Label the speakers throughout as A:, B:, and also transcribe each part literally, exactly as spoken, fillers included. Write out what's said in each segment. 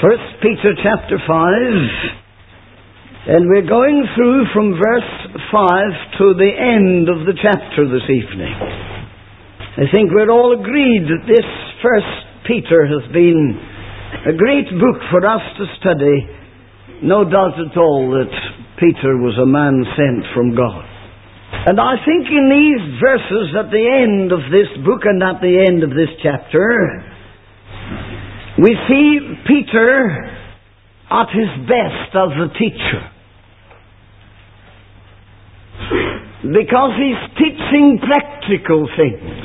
A: First Peter chapter five, and we're going through from verse five to the end of the chapter this evening. I think we're all agreed that this First Peter has been a great book for us to study. No doubt at all that Peter was a man sent from God. And I think in these verses at the end of this book and at the end of this chapter, we see Peter at his best as a teacher. Because he's teaching practical things.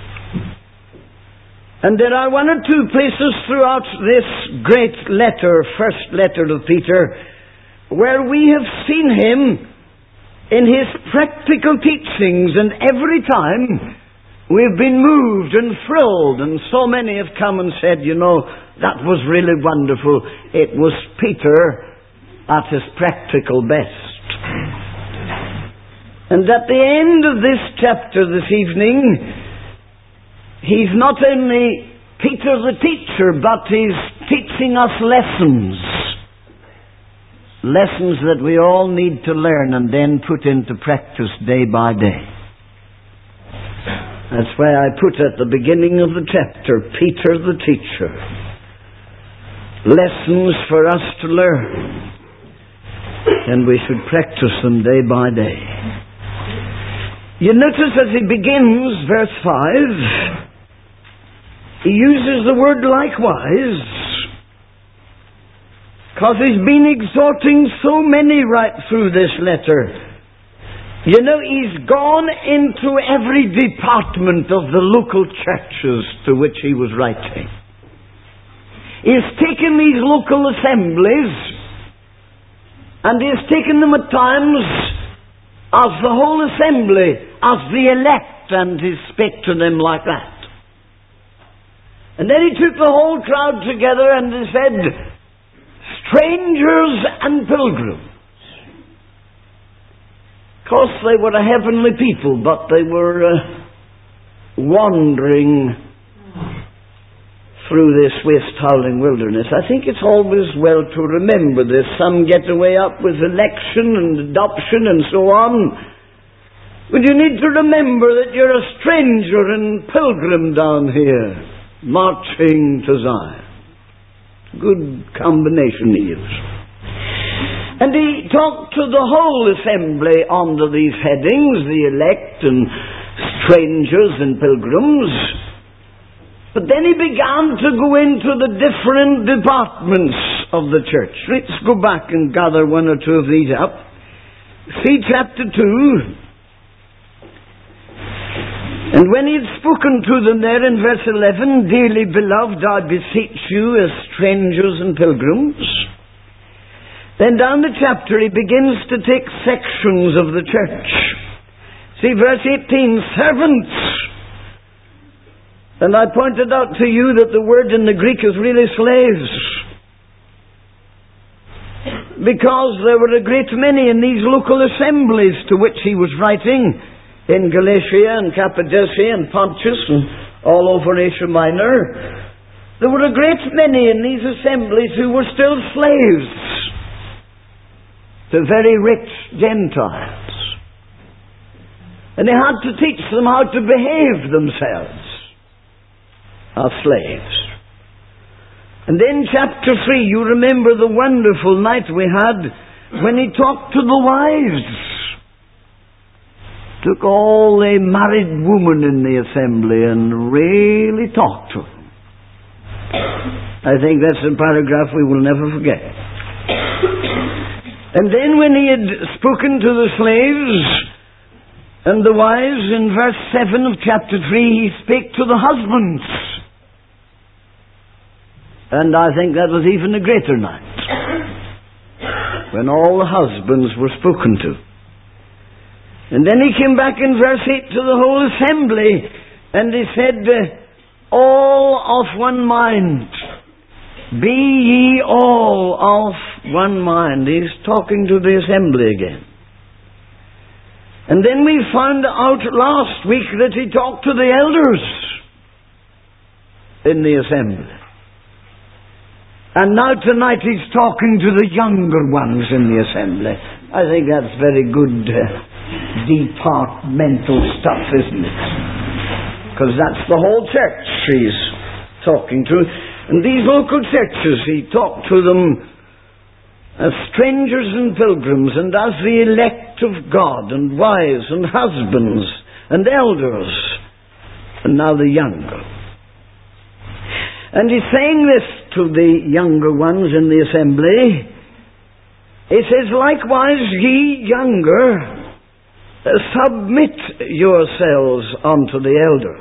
A: And there are one or two places throughout this great letter, first letter of Peter, where we have seen him in his practical teachings, and every time we've been moved and thrilled, and so many have come and said, you know, that was really wonderful. It was Peter at his practical best. And at the end of this chapter this evening, he's not only Peter the teacher, but he's teaching us lessons. Lessons that we all need to learn and then put into practice day by day. That's why I put at the beginning of the chapter, Peter the teacher. Lessons for us to learn. And we should practice them day by day. You notice as he begins verse five, he uses the word likewise, because he's been exhorting so many right through this letter. You know, he's gone into every department of the local churches to which he was writing. He's taken these local assemblies, and he's taken them at times as the whole assembly, as the elect, and he spake to them like that. And then he took the whole crowd together and he said, strangers and pilgrims. Of course, they were a heavenly people, but they were uh, wandering through this waste-howling wilderness. I think it's always well to remember this. Some get away up with election and adoption and so on. But you need to remember that you're a stranger and pilgrim down here, marching to Zion. Good combination he used. And he talked to the whole assembly under these headings, the elect and strangers and pilgrims. But then he began to go into the different departments of the church. Let's go back and gather one or two of these up. See chapter two. And when he had spoken to them there in verse eleven, dearly beloved, I beseech you as strangers and pilgrims. Then down the chapter he begins to take sections of the church. See verse eighteen, servants. And I pointed out to you that the word in the Greek is really slaves. Because there were a great many in these local assemblies to which he was writing, in Galatia and Cappadocia and Pontus and all over Asia Minor. There were a great many in these assemblies who were still slaves to very rich Gentiles. And he had to teach them how to behave themselves as slaves. And then chapter three, you remember the wonderful night we had when he talked to the wives. Took all the married women in the assembly and really talked to them. I think that's a paragraph we will never forget. And then when he had spoken to the slaves and the wives in verse seven of chapter three, he spake to the husbands. And I think that was even a greater night, when all the husbands were spoken to. And then he came back in verse eight to the whole assembly, and he said, all of one mind. Be ye all of one mind. He's talking to the assembly again. And then we found out last week that he talked to the elders in the assembly. And now tonight he's talking to the younger ones in the assembly. I think that's very good uh, departmental stuff, isn't it? Because that's the whole church he's talking to. And these local churches, he talked to them as strangers and pilgrims, and as the elect of God, and wives, and husbands, and elders, and now the younger. And he's saying this to the younger ones in the assembly. He says, likewise, ye younger, submit yourselves unto the elder.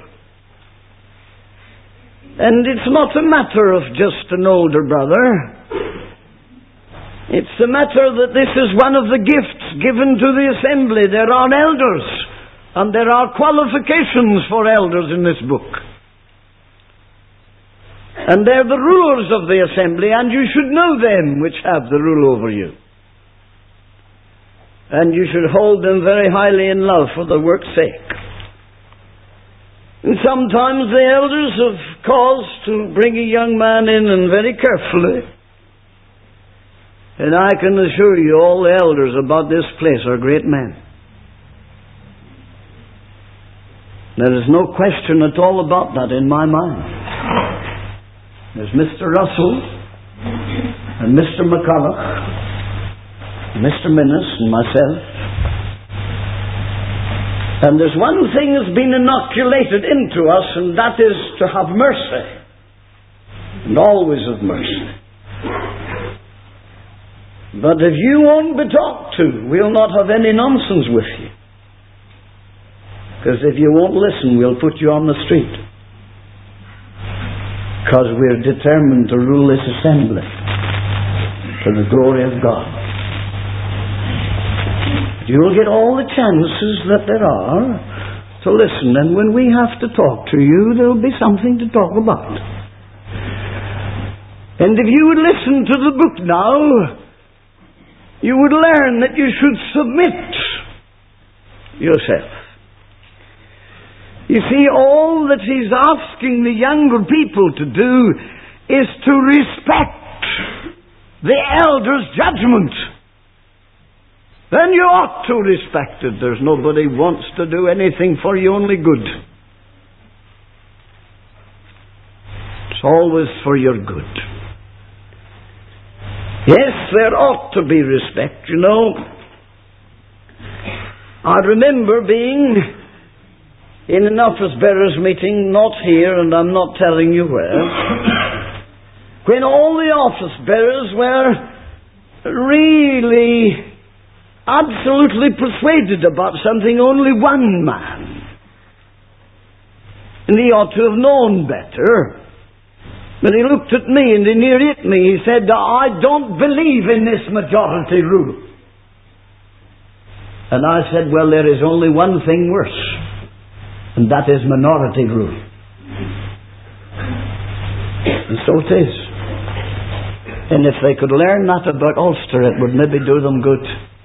A: And it's not a matter of just an older brother. It's a matter that this is one of the gifts given to the assembly. There are elders, and there are qualifications for elders in this book. And they're the rulers of the assembly, and you should know them which have the rule over you. And you should hold them very highly in love for the work's sake. And sometimes the elders have cause to bring a young man in, and very carefully. And I can assure you all the elders about this place are great men. There is no question at all about that in my mind. There's Mister Russell and Mister McCulloch, Mister Minnis and myself. And there's one thing that's been inoculated into us, and that is to have mercy. And always have mercy. But if you won't be talked to, we'll not have any nonsense with you. Because if you won't listen, we'll put you on the street. Because we're determined to rule this assembly to the glory of God. You'll get all the chances that there are to listen, and when we have to talk to you, there'll be something to talk about. And if you would listen to the book now, you would learn that you should submit yourself. You see, all that he's asking the younger people to do is to respect the elder's judgment. Then you ought to respect it. There's nobody wants to do anything for you, only good. It's always for your good. Yes, there ought to be respect, you know. I remember being in an office bearers meeting, not here, and I'm not telling you where, when all the office bearers were really absolutely persuaded about something, only one man. And he ought to have known better. But he looked at me and he nearly hit me. He said, I don't believe in this majority rule. And I said, well, there is only one thing worse, and that is minority rule. And so it is. And if they could learn that about Ulster, it would maybe do them good.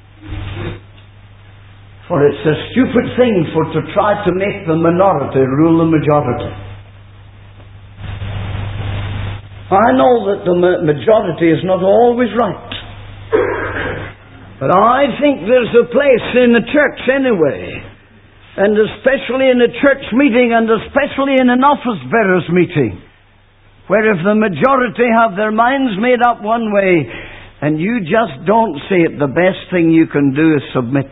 A: For it's a stupid thing for to try to make the minority rule the majority. I know that the majority is not always right. But I think there's a place in the church anyway, and especially in a church meeting, and especially in an office bearers meeting, where if the majority have their minds made up one way, and you just don't see it, the best thing you can do is submit.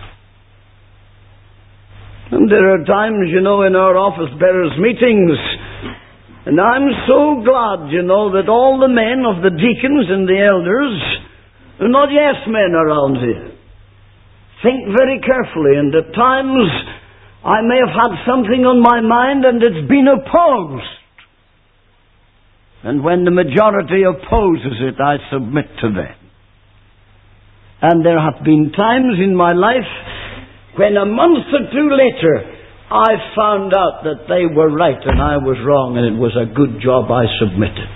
A: And there are times, you know, in our office bearers meetings, and I'm so glad, you know, that all the men of the deacons and the elders are not yes men around here. Think very carefully, and at times I may have had something on my mind and it's been opposed. And when the majority opposes it, I submit to them. And there have been times in my life when a month or two later I found out that they were right and I was wrong, and it was a good job I submitted.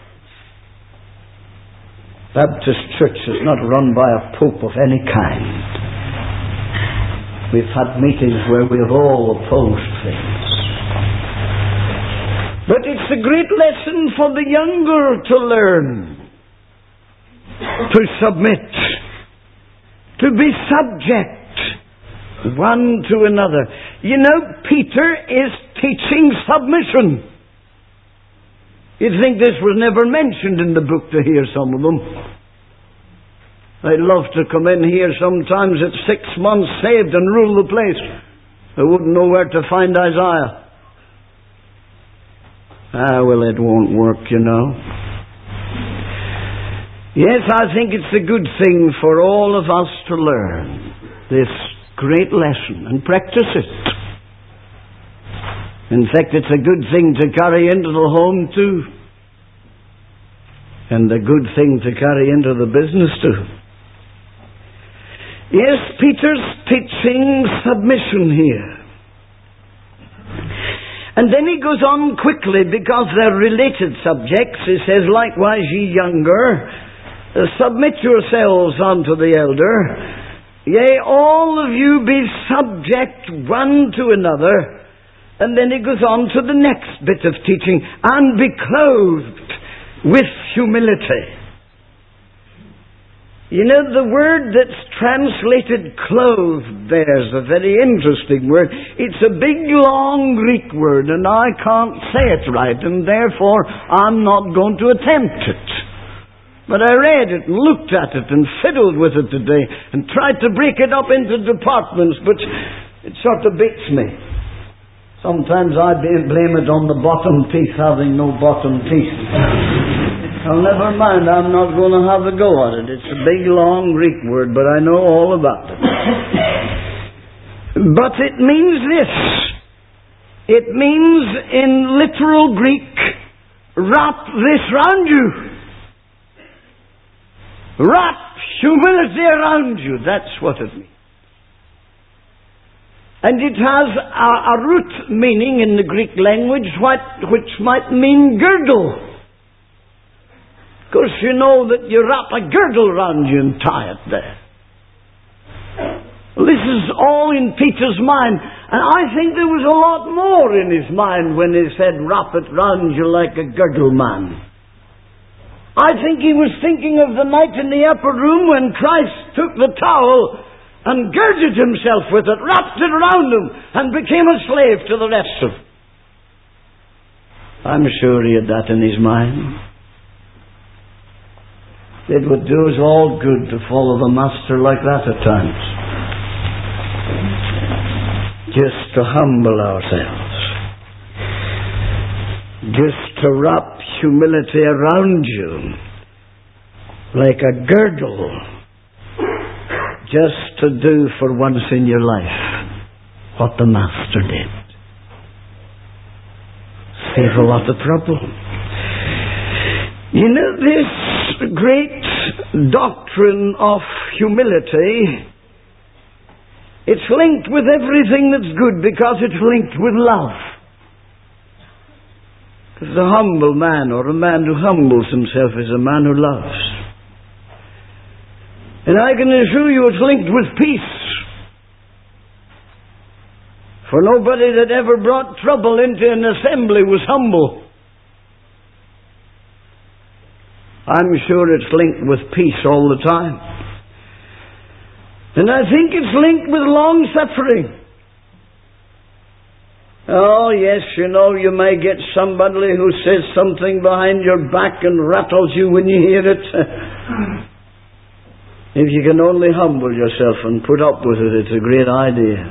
A: Baptist Church is not run by a pope of any kind. We've had meetings where we've all opposed things. But it's a great lesson for the younger to learn. to submit, to be subject one to another. You know, Peter is teaching submission. You'd think this was never mentioned in the book to hear some of them. I'd love to come in here sometimes at six months saved and rule the place. I wouldn't know where to find Isaiah. Ah, well, it won't work, you know. Yes, I think it's a good thing for all of us to learn this great lesson and practice it. In fact, it's a good thing to carry into the home too. And a good thing to carry into the business too. Yes, Peter's teaching submission here. And then he goes on quickly, because they're related subjects. He says, likewise, ye younger, uh, submit yourselves unto the elder. Yea, all of you be subject one to another. And then he goes on to the next bit of teaching. And be clothed with humility. You know, the word that's translated clothed there is a very interesting word. It's a big, long Greek word, and I can't say it right, and therefore I'm not going to attempt it. But I read it and looked at it and fiddled with it today and tried to break it up into departments, but it sort of beats me. Sometimes I blame it on the bottom teeth having no bottom teeth. Well, never mind, I'm not going to have a go at it. It's a big, long Greek word, but I know all about it. But it means this. It means, in literal Greek, wrap this round you. Wrap humility around you. That's what it means. And it has a, a root meaning in the Greek language, what, which might mean girdle. Of course, you know that you wrap a girdle around you and tie it there. Well, this is all in Peter's mind. And I think there was a lot more in his mind when he said, wrap it round you like a girdle, man. I think he was thinking of the night in the upper room when Christ took the towel and girded himself with it, wrapped it around him, and became a slave to the rest of them. I'm sure he had that in his mind. It would do us all good to follow the Master like that at times. Just to humble ourselves. Just to wrap humility around you like a girdle. Just to do for once in your life what the Master did. Save a lot of trouble. You know, this great doctrine of humility, it's linked with everything that's good because it's linked with love. Because a humble man, or a man who humbles himself, is a man who loves. And I can assure you it's linked with peace. For nobody that ever brought trouble into an assembly was humble. I'm sure it's linked with peace all the time. And I think it's linked with long suffering. Oh yes, you know, you may get somebody who says something behind your back and rattles you when you hear it. If you can only humble yourself and put up with it, it's a great idea.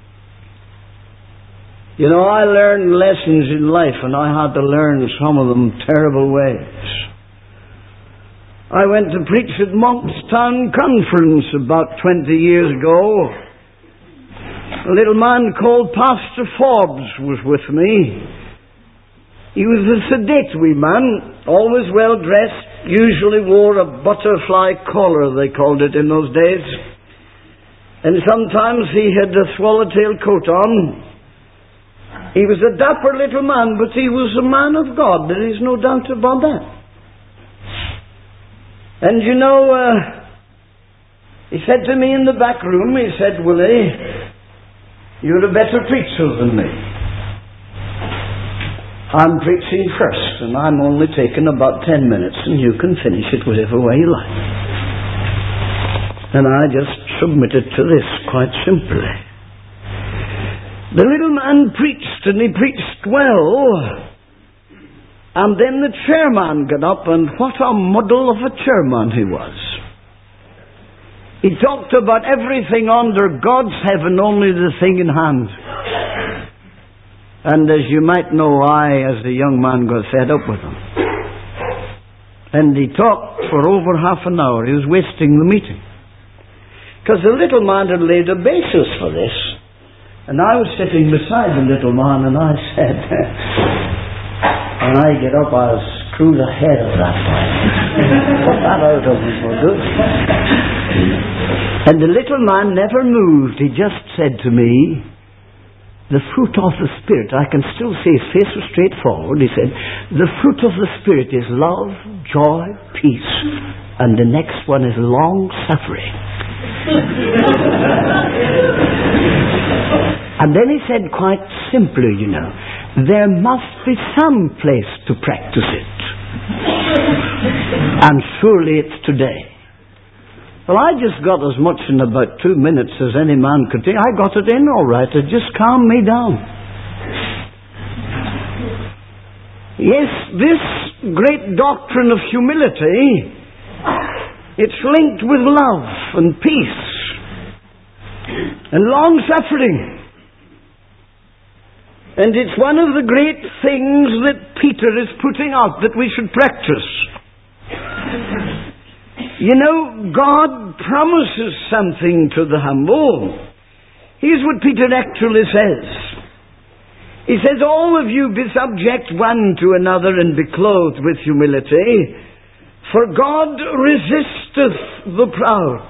A: You know, I learned lessons in life, and I had to learn some of them terrible ways. I went to preach at Monkstown Conference about twenty years ago. A little man called Pastor Forbes was with me. He was a sedate wee man, always well dressed, usually wore a butterfly collar, they called it in those days. And sometimes he had a swallowtail coat on. He was a dapper little man, but he was a man of God. There is no doubt about that. And you know, uh, he said to me in the back room, he said, Willie, you're a better preacher than me. I'm preaching first, and I'm only taking about ten minutes, and you can finish it whatever way you like. And I just submitted to this quite simply. The little man preached, and he preached well. And then the chairman got up, and what a muddle of a chairman he was. He talked about everything under God's heaven, only the thing in hand. And as you might know, I, as a young man, got fed up with him. And he talked for over half an hour. He was wasting the meeting. Because the little man had laid a basis for this. And I was sitting beside the little man, and I said, when I get up, I'll screw the head of that boy. Put that out of him for good. And the little man never moved. He just said to me, the fruit of the Spirit, I can still see his face was straightforward. He said, the fruit of the Spirit is love, joy, peace, and the next one is long-suffering. And then he said quite simply, you know, there must be some place to practice it. And surely it's today. Well, I just got as much in about two minutes as any man could take. I got it in all right. It just calmed me down. Yes, this great doctrine of humility, it's linked with love and peace and long-suffering. And it's one of the great things that Peter is putting out that we should practice. You know, God promises something to the humble. Here's what Peter actually says. He says, all of you be subject one to another and be clothed with humility, for God resisteth the proud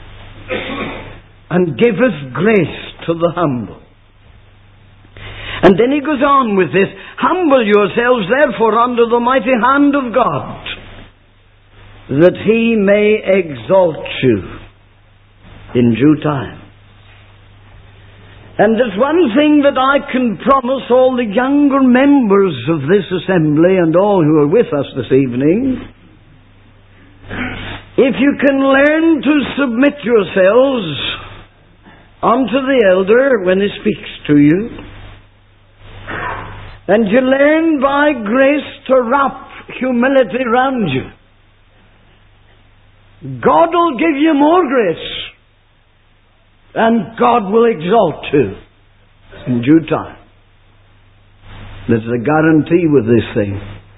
A: and giveth grace to the humble. And then he goes on with this, humble yourselves therefore under the mighty hand of God, that he may exalt you in due time. And there's one thing that I can promise all the younger members of this assembly and all who are with us this evening. If you can learn to submit yourselves unto the elder when he speaks to you, and you learn by grace to wrap humility round you, God will give you more grace, and God will exalt you in due time. There's a guarantee with this thing.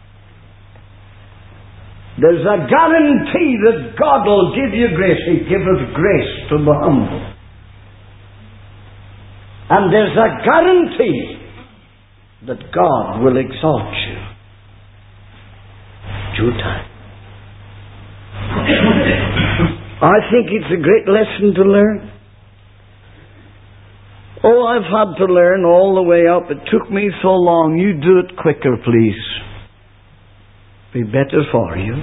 A: There's a guarantee that God will give you grace. He giveth grace to the humble. And there's a guarantee that God will exalt you in due time. I think it's a great lesson to learn. Oh, I've had to learn all the way up. It took me so long. You do it quicker, please. Be better for you.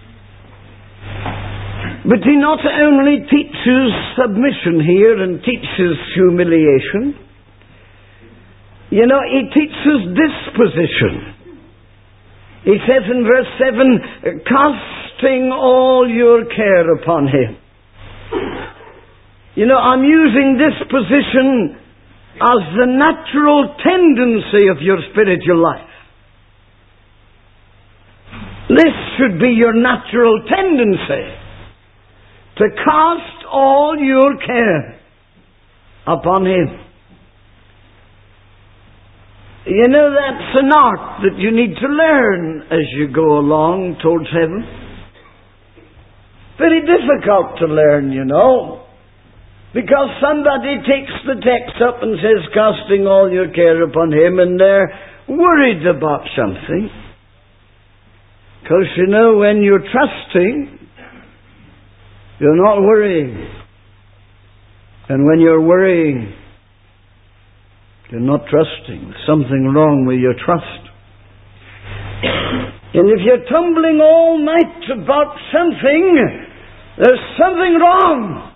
A: But he not only teaches submission here and teaches humiliation, you know, he teaches disposition. He says in verse seven, casting all your care upon him. You know, I'm using disposition as the natural tendency of your spiritual life. This should be your natural tendency, to cast all your care upon him. You know, that's an art that you need to learn as you go along towards heaven. Very difficult to learn, you know, because somebody takes the text up and says, casting all your care upon him, and they're worried about something. Because, you know, when you're trusting, you're not worrying. And when you're worrying, you're not trusting. There's something wrong with your trust. And if you're tumbling all night about something, there's something wrong.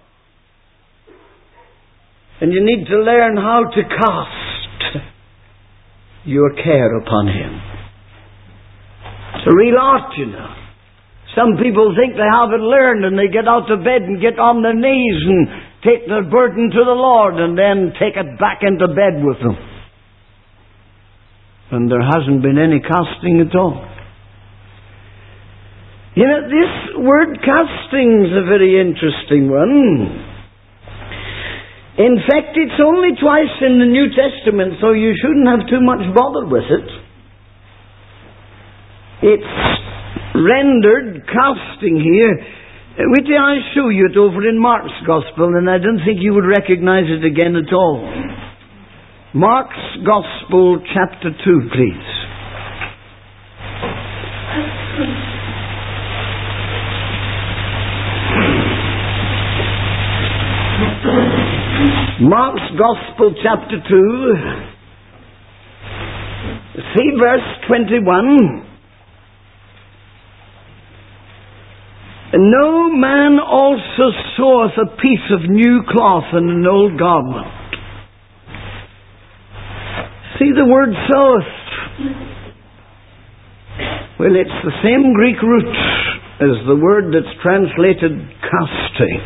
A: And you need to learn how to cast your care upon him. It's a real art, you know. Some people think they have it learned and they get out of bed and get on their knees and take their burden to the Lord and then take it back into bed with them. And there hasn't been any casting at all. You know, this word casting is a very interesting one. In fact, it's only twice in the New Testament, so you shouldn't have too much bother with it. It's rendered casting here. Wait till I show you it over in Mark's Gospel, and I don't think you would recognize it again at all. Mark's Gospel, chapter two, please. Mark's Gospel, chapter two. See verse twenty-one. No man also seweth a piece of new cloth in an old garment. See the word seweth? Well, it's the same Greek root as the word that's translated casting.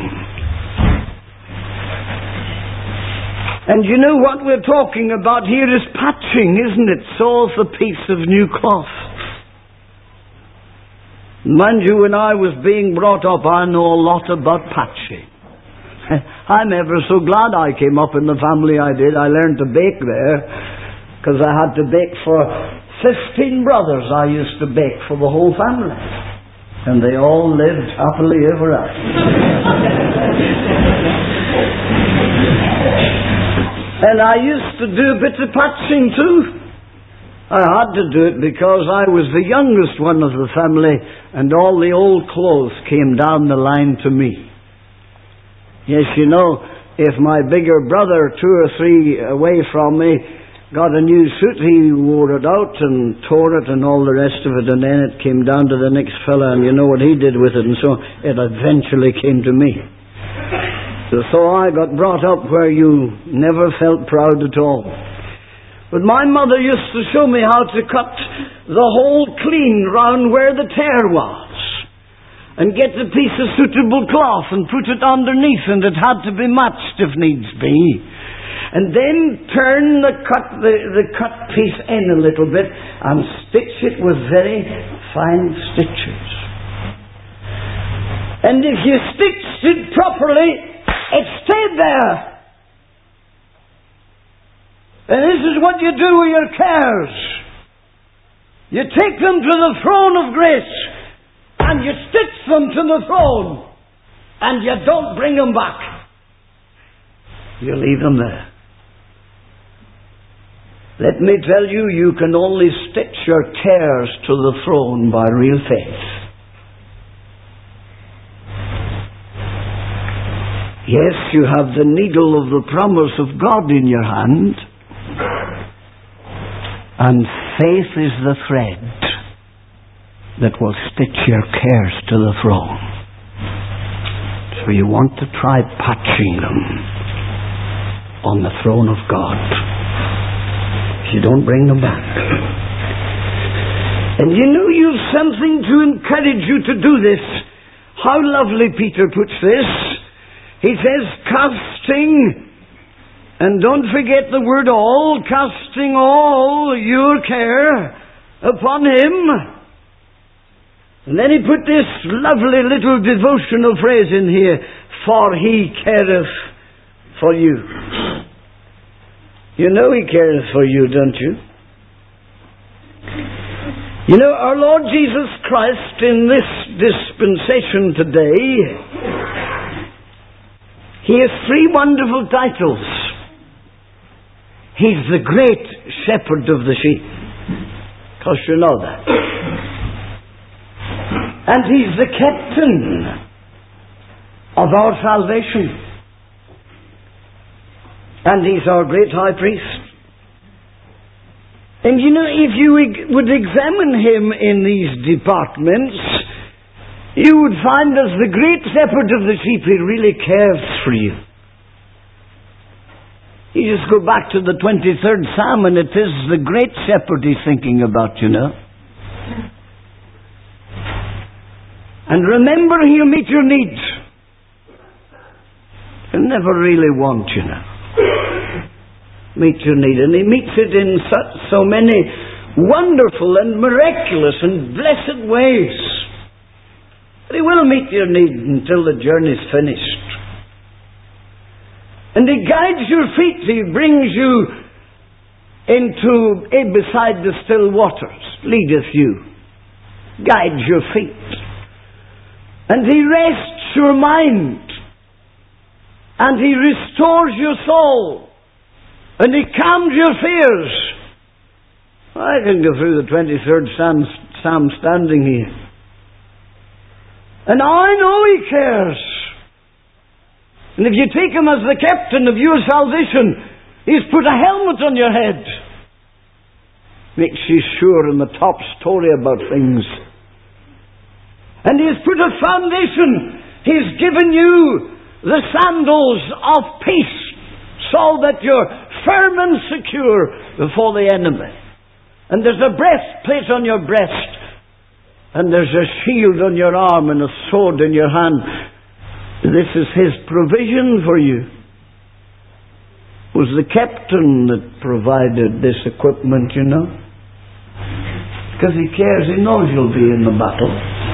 A: And you know what we're talking about here is patching, isn't it? Seweth a piece of new cloth. Mind you, when I was being brought up, I know a lot about patching. I'm ever so glad I came up in the family I did. I learned to bake there, because I had to bake for fifteen brothers. I used to bake for the whole family. And they all lived happily ever after. And I used to do a bit of patching too. I had to do it because I was the youngest one of the family, and all the old clothes came down the line to me. Yes, you know, if my bigger brother, two or three away from me, got a new suit, he wore it out and tore it and all the rest of it, and then it came down to the next fella, and you know what he did with it, and so it eventually came to me. So I got brought up where you never felt proud at all. But my mother used to show me how to cut the hole clean round where the tear was, and get a piece of suitable cloth and put it underneath, and it had to be matched if needs be. And then turn the cut the, the cut piece in a little bit and stitch it with very fine stitches. And if you stitched it properly, it stayed there. And this is what you do with your cares. You take them to the throne of grace, and you stitch them to the throne, and you don't bring them back. You leave them there. Let me tell you, you can only stitch your cares to the throne by real faith. Yes, you have the needle of the promise of God in your hand, and faith is the thread that will stitch your cares to the throne. So you want to try patching them on the throne of God. If you don't bring them back. And you know, you've something to encourage you to do this. How lovely Peter puts this. He says, casting... And don't forget the word all, casting all your care upon Him. And then he put this lovely little devotional phrase in here, for He careth for you. You know He careth for you, don't you? You know, our Lord Jesus Christ in this dispensation today, He has three wonderful titles. He's the great shepherd of the sheep. Because you know that. And He's the captain of our salvation. And He's our great high priest. And you know, if you would examine Him in these departments, you would find as the great shepherd of the sheep, He really cares for you. You just go back to the twenty-third Psalm, and it is the great shepherd He's thinking about, you know. And remember, He'll meet your needs. He'll never really want you now. Meet your need. And He meets it in such, so many wonderful and miraculous and blessed ways. But He will meet your need until the journey's finished. And He guides your feet. He brings you into eh, beside the still waters. Leadeth you. Guides your feet. And He rests your mind. And He restores your soul. And He calms your fears. I can go through the twenty-third Psalm, Psalm standing here. And I know He cares. And if you take Him as the captain of your salvation, He's put a helmet on your head. Makes you sure in the top story about things. And He's put a foundation. He's given you the sandals of peace, so that you're firm and secure before the enemy. And there's a breastplate on your breast, and there's a shield on your arm and a sword in your hand. This is His provision for you. It was the captain that provided this equipment, you know. Because He cares. He knows you'll be in the battle.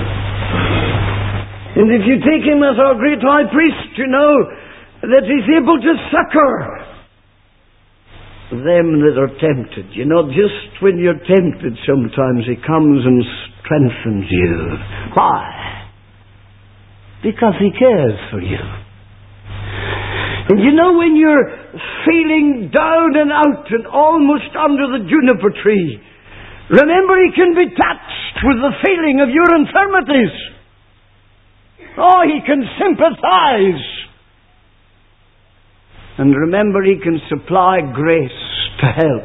A: And if you take Him as our great high priest, you know that He's able to succor them that are tempted. You know, just when you're tempted sometimes He comes and strengthens you. Why? Because He cares for you. And you know, when you're feeling down and out and almost under the juniper tree, remember He can be touched with the feeling of your infirmities. Oh, He can sympathize. And remember, He can supply grace to help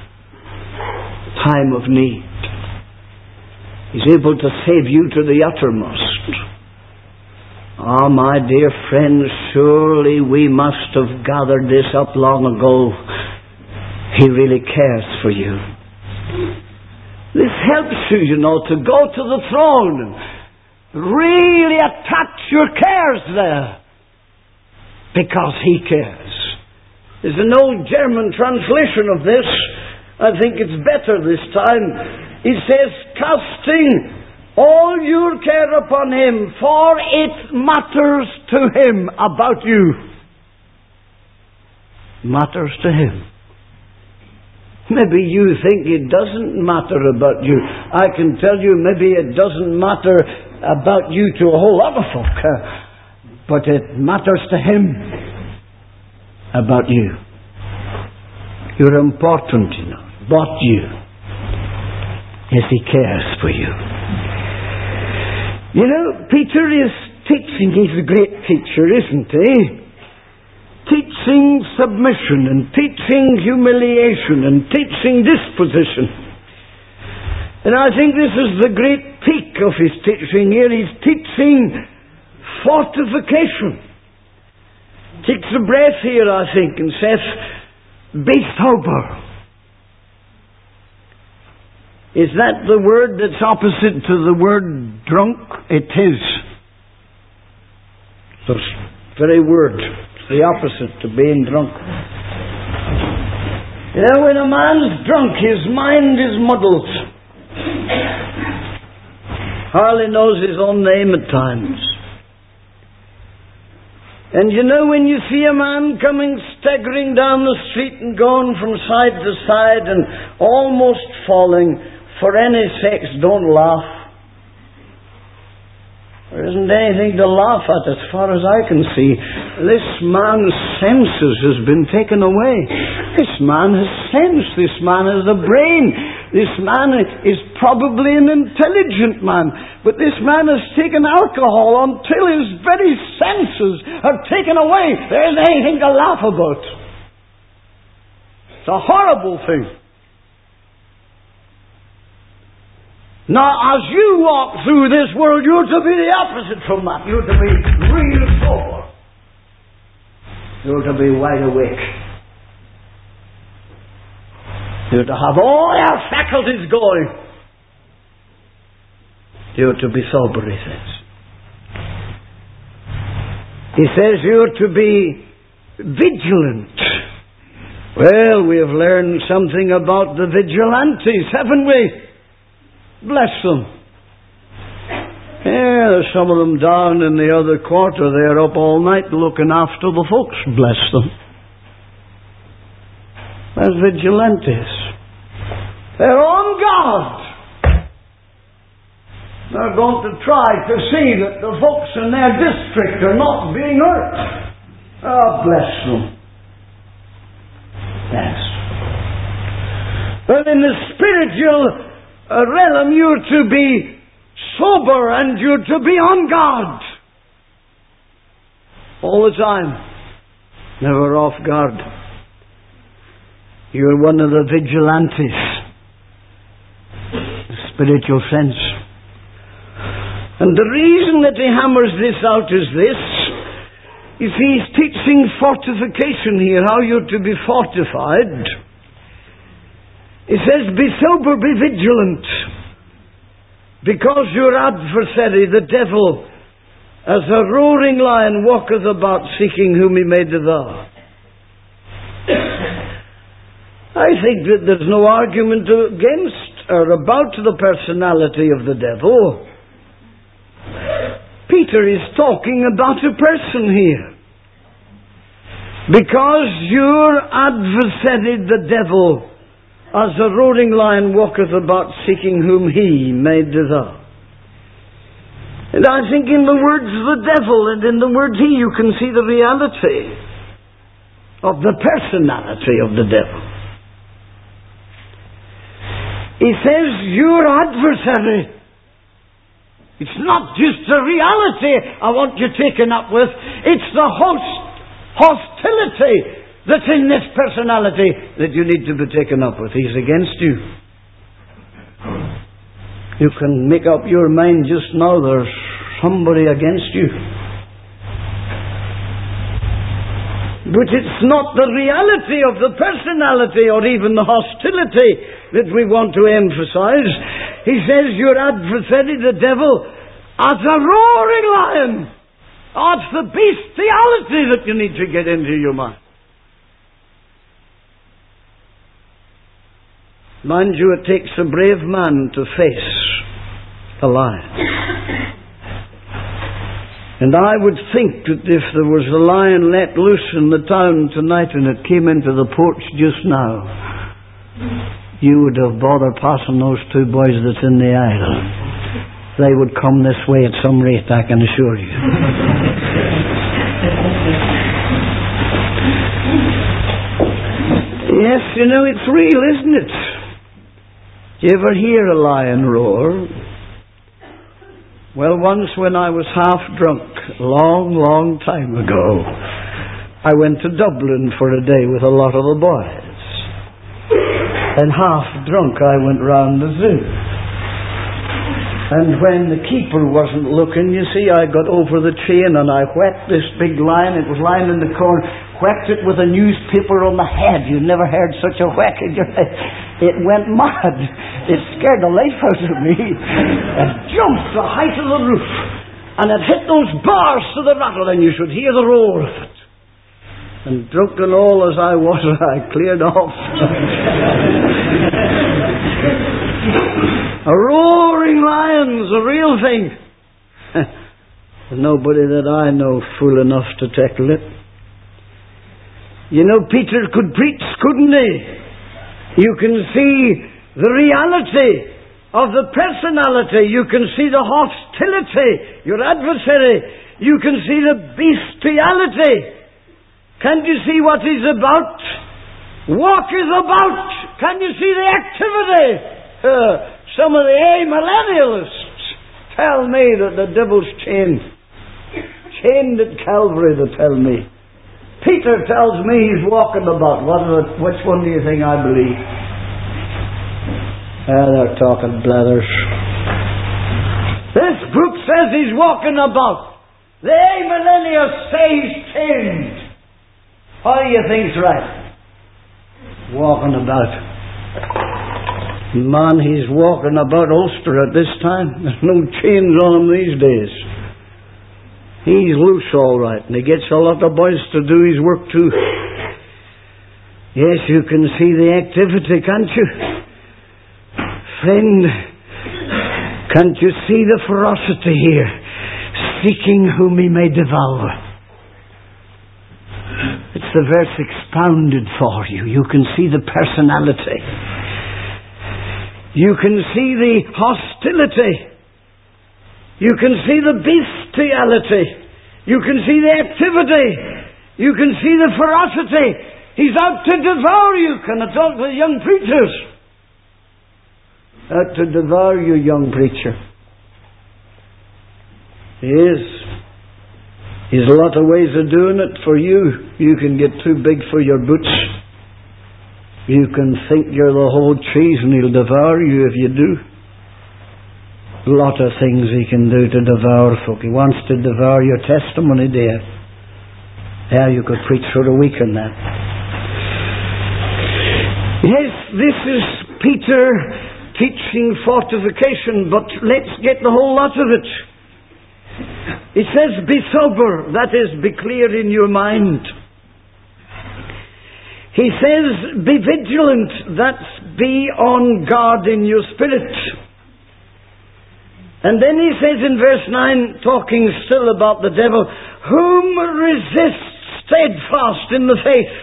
A: time of need. He's able to save you to the uttermost. Ah, my dear friends, surely we must have gathered this up long ago. He really cares for you. This helps you, you know, to go to the throne and really attach your cares there. Because He cares. There's an old German translation of this. I think it's better this time. It says, casting all your care upon Him, for it matters to Him about you. Matters to Him. Maybe you think it doesn't matter about you. I can tell you, maybe it doesn't matter about you to a whole lot of folk. Uh, but it matters to Him about you. You're important, you know. About you. Yes, He cares for you. You know, Peter is teaching. He's a great teacher, isn't he? Teaching submission and teaching humiliation and teaching disposition. And I think this is the great peak of his teaching here. He's teaching fortification. Takes a breath here, I think, and says, be sober. Is that the word that's opposite to the word drunk? It is. The very word. It's the opposite to being drunk. You know, when a man's drunk, his mind is muddled. Hardly knows his own name at times. And you know, when you see a man coming staggering down the street and going from side to side and almost falling, for any sakes, don't laugh. There isn't anything to laugh at as far as I can see. This man's senses has been taken away. This man has sense. This man has a brain. This man is probably an intelligent man. But this man has taken alcohol until his very senses are taken away. There isn't anything to laugh about. It's a horrible thing. Now, as you walk through this world, you're to be the opposite from that. You're to be real sober. You're to be wide awake. You're to have all your faculties going. You're to be sober, he says. He says you're to be vigilant. Well, we have learned something about the vigilantes, haven't we? Bless them. Yeah, there's some of them down in the other quarter. They're up all night looking after the folks. Bless them. They're vigilantes. They're on guard. They're going to try to see that the folks in their district are not being hurt. Oh, bless them. Yes. But in the spiritual uh, realm, you're to be sober and you're to be on guard. All the time. Never off guard. You're one of the vigilantes. The spiritual sense. And the reason that he hammers this out is this. You see, he's teaching fortification here, how you're to be fortified. He says, be sober, be vigilant. Because your adversary, the devil, as a roaring lion, walketh about seeking whom he may devour. I think that there's no argument against or about the personality of the devil. Peter is talking about a person here. Because your adversary, the devil, as a roaring lion walketh about seeking whom he may devour. And I think in the words the devil and in the word he, you can see the reality of the personality of the devil. He says, your adversary. It's not just the reality I want you taken up with. It's the host, hostility that's in this personality that you need to be taken up with. He's against you. You can make up your mind just now there's somebody against you. But it's not the reality of the personality or even the hostility that we want to emphasize. He says your adversary, the devil, as a roaring lion. Oh, it's the bestiality that you need to get into your mind. Mind you, it takes a brave man to face a lion. And I would think that if there was a lion let loose in the town tonight and it came into the porch just now, you would have bothered passing those two boys that's in the aisle. They would come this way at some rate, I can assure you. Yes, you know, it's real, isn't it? Do you ever hear a lion roar? Well, once when I was half drunk, long, long time ago, I went to Dublin for a day with a lot of the boys. And half drunk, I went round the zoo. And when the keeper wasn't looking, you see, I got over the chain and I whacked this big lion. It was lying in the corner. Whacked it with a newspaper on the head. You never heard such a whack in your head. It went mad. It scared the life out of me. It jumped the height of the roof. And it hit those bars to the rattle, and you should hear the roar of it. And drunk and all as I was, I cleared off. A roaring lion's a real thing. Nobody that I know fool enough to tackle it. You know, Peter could preach, couldn't he? You can see the reality of the personality. You can see the hostility, your adversary. You can see the bestiality. Can't you see what he's about? Walk is about. Can you see the activity? Uh, some of the amillennialists tell me that the devil's chained. Chained at Calvary, they tell me. Peter tells me he's walking about. What are the, which one do you think I believe? Ah, they're talking blathers. This book says he's walking about. The amillennialists say he's chained. What do you think's right? Walking about. Man, he's walking about Ulster at this time. There's no chains on him these days. He's loose all right, and he gets a lot of boys to do his work too. Yes, you can see the activity, can't you? Friend, can't you see the ferocity here? Seeking whom he may devour. It's the verse expounded for you. You can see the personality. You can see the hostility. You can see the bestiality. You can see the activity. You can see the ferocity. He's out to devour you. Can I talk to the young preachers? Out to devour you, young preacher. He is. He's a lot of ways of doing it for you. You can get too big for your boots. You can think you're the whole cheese and he'll devour you if you do. A lot of things he can do to devour folk. He wants to devour your testimony, dear. Yeah, you could preach for a week on that. Yes, this is Peter teaching fortification, but let's get the whole lot of it. It says, be sober. That is, be clear in your mind. He says, be vigilant. That's, be on guard in your spirit. And then he says in verse nine, talking still about the devil, whom resist steadfast in the faith.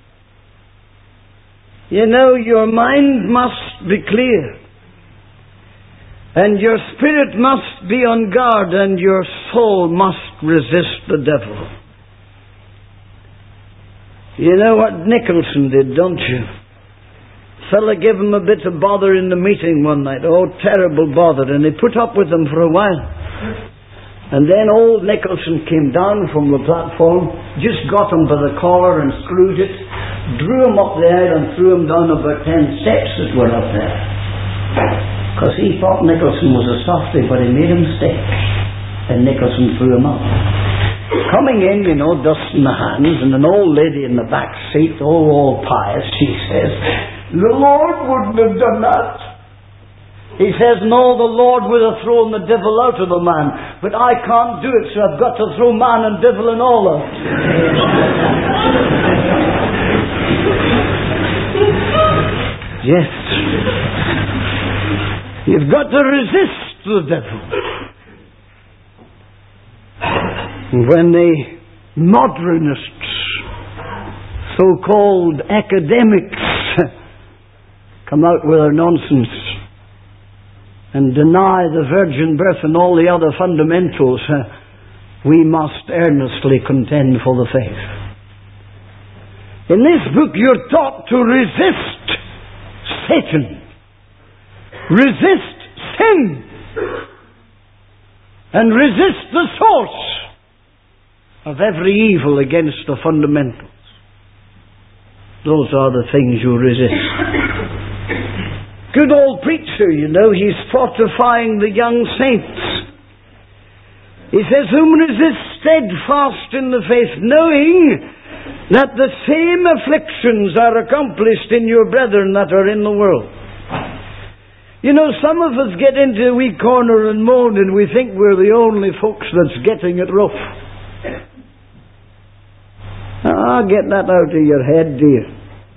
A: You know, your mind must be clear. And your spirit must be on guard, and your soul must resist the devil. You know what Nicholson did, don't you? Fella gave him a bit of bother in the meeting one night. Oh, terrible bother. And he put up with them for a while. And then old Nicholson came down from the platform, just got him by the collar and screwed it, drew him up there and threw him down about ten steps that were up there. Because he thought Nicholson was a softy, but he made him stay. And Nicholson threw him up. Coming in, you know, dusting the hands, and an old lady in the back seat, oh, all pious, she says, the Lord wouldn't have done that. He says, no, the Lord would have thrown the devil out of the man, but I can't do it, so I've got to throw man and devil and all out. Yes. You've got to resist the devil. When the modernists, so-called academics, come out with their nonsense and deny the virgin birth and all the other fundamentals, uh, we must earnestly contend for the faith. In this book you're taught to resist Satan, resist sin, and resist the source of every evil against the fundamentals. Those are the things you resist. Good old preacher, you know, he's fortifying the young saints. He says, whom resist steadfast in the faith, knowing that the same afflictions are accomplished in your brethren that are in the world. You know, some of us get into a wee corner and moan, and we think we're the only folks that's getting it rough. Ah, get that out of your head, dear.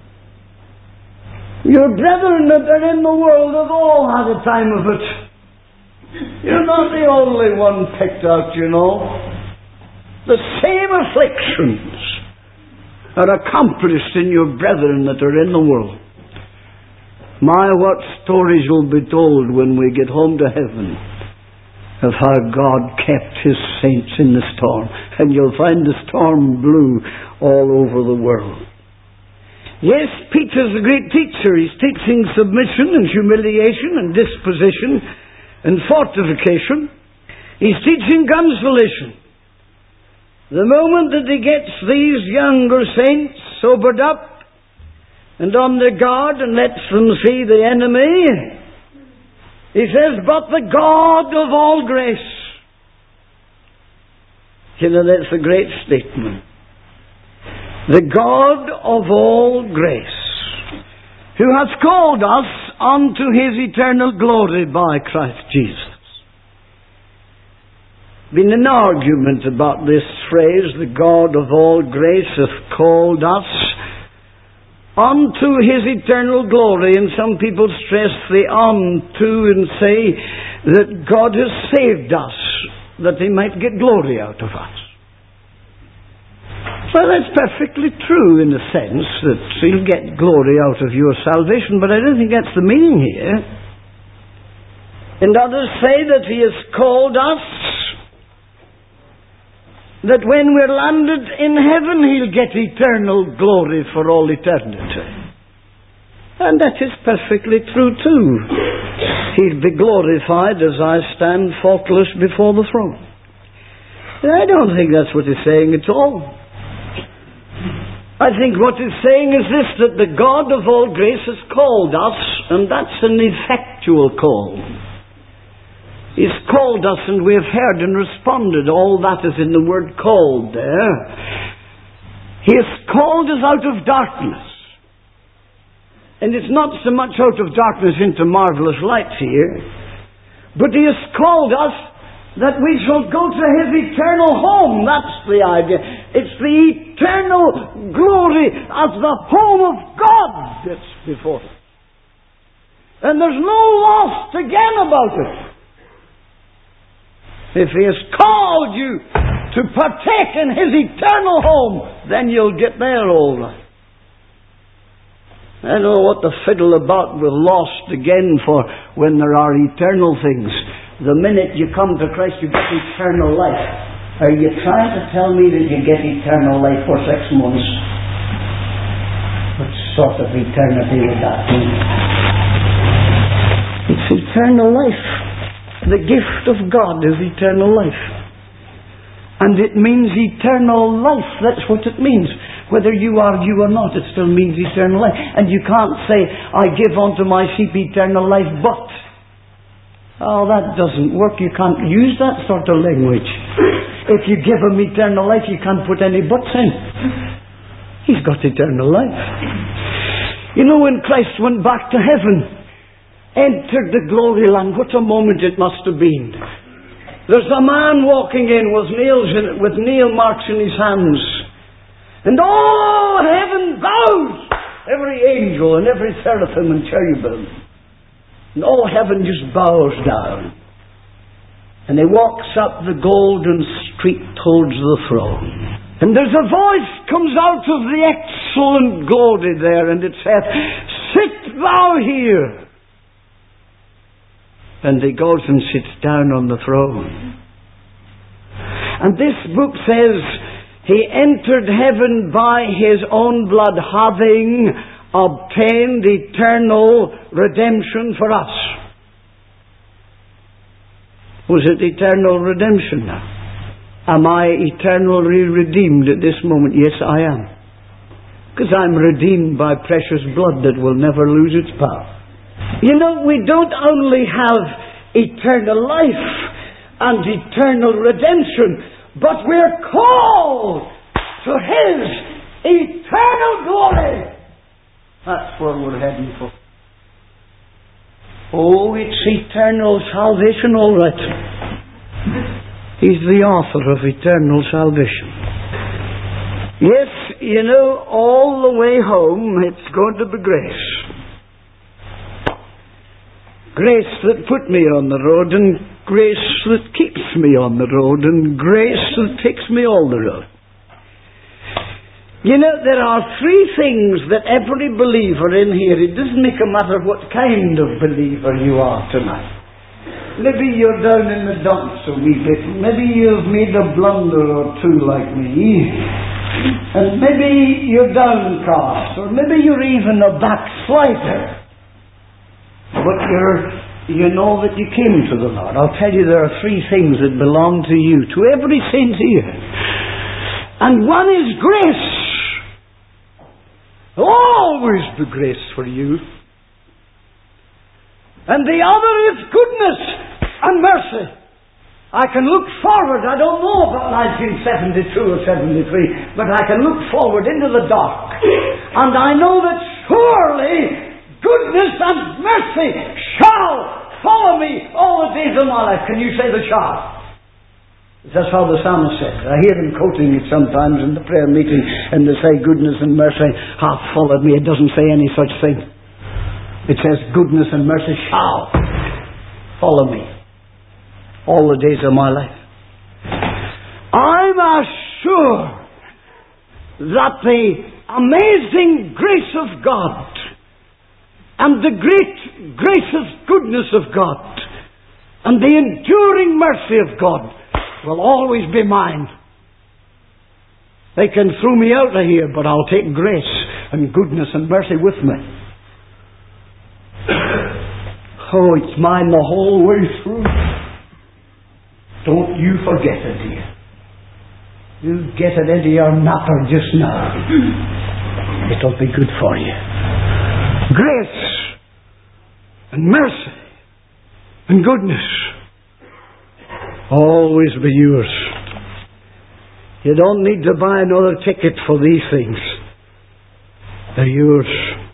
A: Your brethren that are in the world have all had a time of it. You're not the only one picked out, you know. The same afflictions are accomplished in your brethren that are in the world. My, what stories will be told when we get home to heaven of how God kept His saints in the storm. And you'll find the storm blew all over the world. Yes, Peter's a great teacher. He's teaching submission and humiliation and disposition and fortification. He's teaching consolation. The moment that he gets these younger saints sobered up and on their guard and lets them see the enemy, he says, but the God of all grace. You know, that's a great statement. The God of all grace, who has called us unto His eternal glory by Christ Jesus. been an argument about this phrase, the God of all grace hath called us unto His eternal glory, and some people stress the unto and say that God has saved us, that He might get glory out of us. Well, that's perfectly true in the sense that He'll get glory out of your salvation, but I don't think that's the meaning here. And others say that He has called us, that when we're landed in heaven, He'll get eternal glory for all eternity. And that is perfectly true too. He'll be glorified as I stand faultless before the throne. I don't think that's what He's saying at all. I think what He's saying is this, that the God of all grace has called us, and that's an effectual call. He's called us, and we have heard and responded. All that is in the word called there. He has called us out of darkness. And it's not so much out of darkness into marvelous light here, but He has called us that we shall go to His eternal home. That's the idea. It's the eternal glory of the home of God that's before us. And there's no loss to gain about it. If He has called you to partake in His eternal home, then you'll get there all right. I don't know what the fiddle about with lost again for when there are eternal things. The minute you come to Christ, you get eternal life. Are you trying to tell me that you get eternal life for six months? What sort of eternity would that be? It's eternal life. The gift of God is eternal life. And it means eternal life. That's what it means. Whether you are you or not, it still means eternal life. And you can't say, I give unto my sheep eternal life, but... Oh, that doesn't work. You can't use that sort of language. If you give Him eternal life, you can't put any buts in. He's got eternal life. You know, when Christ went back to heaven, entered the glory land, what a moment it must have been. There's a man walking in with nails in, with nail marks in his hands. And all heaven bows. Every angel and every seraphim and cherubim. And all heaven just bows down. And He walks up the golden street towards the throne. And there's a voice comes out of the excellent glory there, and it says, sit thou here. And He goes and sits down on the throne. And this book says, He entered heaven by His own blood, having obtained eternal redemption for us. Was it eternal redemption now? Am I eternally redeemed at this moment? Yes, I am. Because I'm redeemed by precious blood that will never lose its power. You know, we don't only have eternal life and eternal redemption, but we're called to His eternal glory. That's where we're heading for. Oh, it's eternal salvation, all right. He's the author of eternal salvation. Yes, you know, all the way home it's going to be grace. Grace that put me on the road, and grace that keeps me on the road, and grace that takes me all the road. You know, there are three things that every believer in here, it doesn't make a matter what kind of believer you are tonight. Maybe you're down in the dumps a wee bit. Maybe you've made a blunder or two like me. And maybe you're downcast. Or maybe you're even a backslider. But you're, you know that you came to the Lord. I'll tell you, there are three things that belong to you, to every saint here. And one is grace. Always be grace for you. And the other is goodness and mercy. I can look forward. I don't know about nineteen seventy-two or seventy-three, but I can look forward into the dark. And I know that surely goodness and mercy shall follow me all the days of my life. Can you say the shall? That's how the psalmist said. I hear them quoting it sometimes in the prayer meeting, and they say, goodness and mercy hath followed me. It doesn't say any such thing. It says, goodness and mercy shall follow me all the days of my life. I'm assured that the amazing grace of God and the great gracious goodness of God and the enduring mercy of God will always be mine. They can throw me out of here, but I'll take grace and goodness and mercy with me. Oh, it's mine the whole way through. Don't you forget it, dear. You get it into your napper just now. It'll be good for you. Grace and mercy and goodness always be yours. You don't need to buy another ticket for these things. They're yours.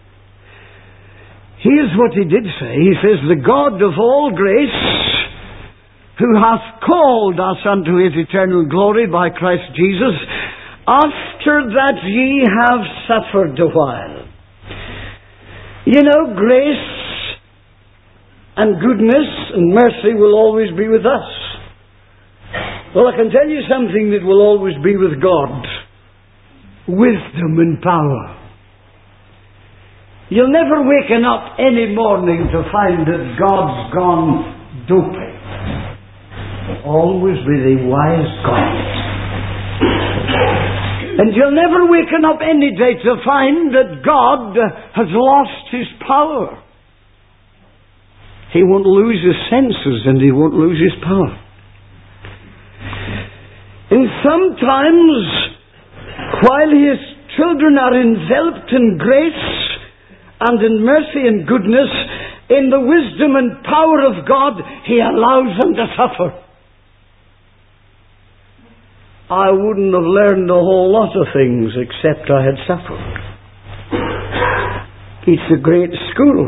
A: Here's what he did say. He says, the God of all grace, who hath called us unto his eternal glory by Christ Jesus, after that ye have suffered a while. You know, grace and goodness and mercy will always be with us. Well, I can tell you something that will always be with God. Wisdom and power. You'll never waken up any morning to find that God's gone dopey. Always be the wise God. And you'll never waken up any day to find that God has lost his power. He won't lose his senses and he won't lose his power. And sometimes, while his children are enveloped in grace and in mercy and goodness, in the wisdom and power of God, he allows them to suffer. I wouldn't have learned a whole lot of things except I had suffered. It's a great school.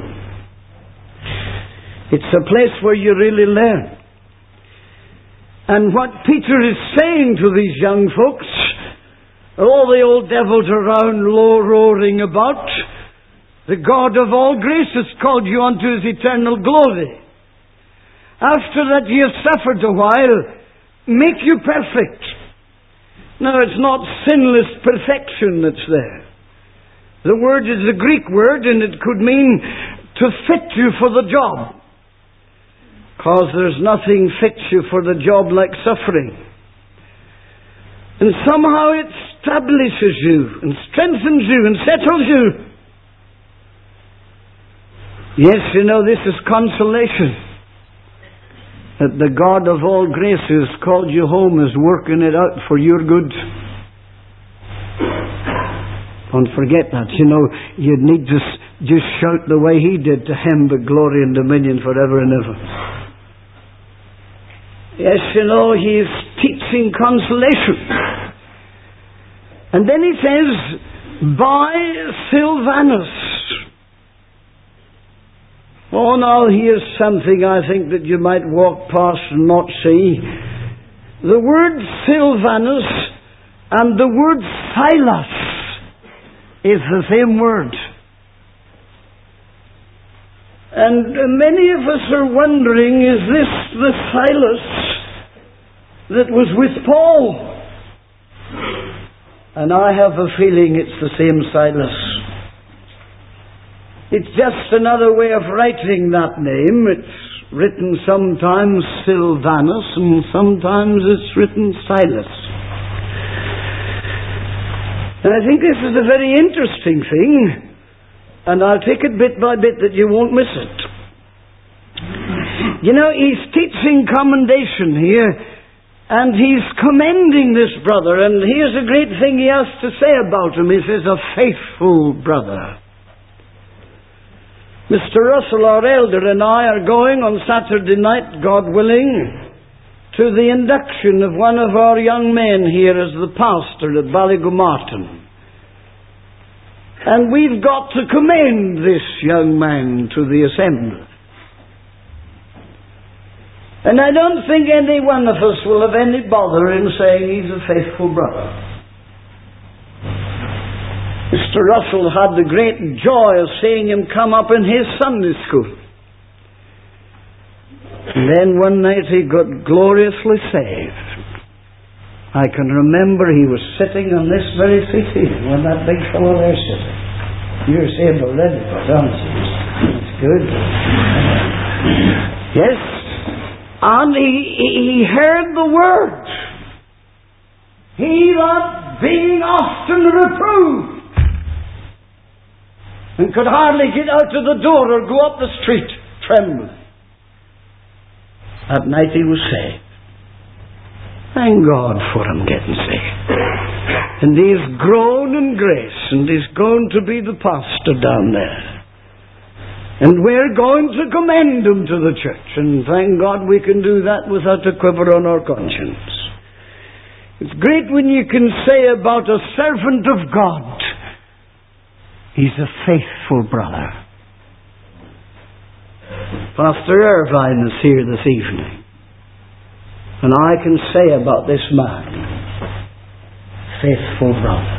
A: It's a place where you really learn. And what Peter is saying to these young folks, all the old devils around low roaring about, the God of all grace has called you unto his eternal glory. After that ye have suffered a while, make you perfect. Now, it's not sinless perfection that's there. The word is a Greek word, and it could mean to fit you for the job. Because there's nothing fits you for the job like suffering. And somehow it establishes you, and strengthens you, and settles you. Yes, you know, this is consolation. That the God of all grace has called you home is working it out for your good. Don't forget that. You know, you need to just shout the way he did, to him be glory and dominion forever and ever. Yes, you know, he is teaching consolation. And then he says, by Silvanus. Oh, now here's something I think that you might walk past and not see. The word Silvanus and the word Silas is the same word. And many of us are wondering, is this the Silas that was with Paul? And I have a feeling it's the same Silas. It's just another way of writing that name. It's written sometimes Silvanus and sometimes it's written Silas. And I think this is a very interesting thing, and I'll take it bit by bit that you won't miss it. You know, he's teaching commendation here, and he's commending this brother, and here's a great thing he has to say about him. He says, a faithful brother. Mister Russell, our elder, and I are going on Saturday night, God willing, to the induction of one of our young men here as the pastor at Ballygomartin. And we've got to commend this young man to the assembly. And I don't think any one of us will have any bother in saying he's a faithful brother. Mister Russell had the great joy of seeing him come up in his Sunday school. And then one night he got gloriously saved. I can remember he was sitting on this very seat here when that big fellow there sitting. You're saved already, but honestly, it's good. Yes. And he, he heard the word. He that being often reproved and could hardly get out of the door or go up the street trembling. That night he was saved. Thank God for him getting saved. And he's grown in grace and he's going to be the pastor down there. And we're going to commend him to the church. And thank God we can do that without a quiver on our conscience. It's great when you can say about a servant of God, he's a faithful brother. Pastor Irvine is here this evening. And I can say about this man, faithful brother.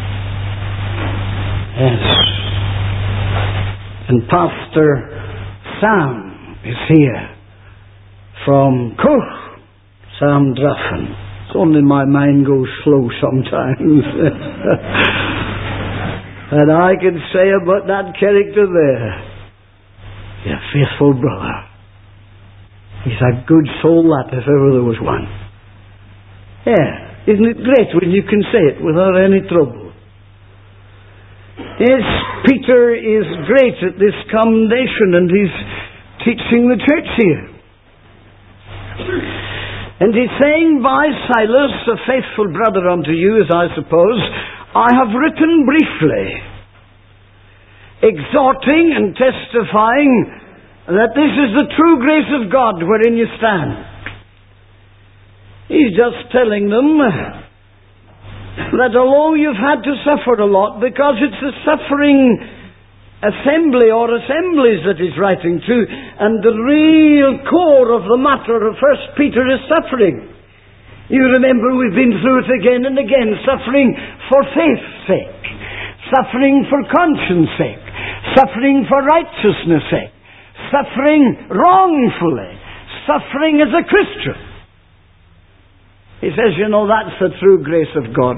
A: Yes. And Pastor Sam is here from Cook, Sam Druffin. It's only my mind goes slow sometimes. And I can say about that character there, he's a faithful brother. He's a good soul, that, if ever there was one. Yeah, isn't it great when you can say it without any trouble? Yes, Peter is great at this commendation and he's teaching the church here. And he's saying, by Silas, a faithful brother unto you, as I suppose, I have written briefly, exhorting and testifying that this is the true grace of God wherein you stand. He's just telling them that although you've had to suffer a lot, because it's a suffering assembly or assemblies that he's writing to, and the real core of the matter of First Peter is suffering. You remember we've been through it again and again, suffering for faith's sake, suffering for conscience sake, suffering for righteousness sake, suffering wrongfully, suffering as a Christian. He says, you know, that's the true grace of God.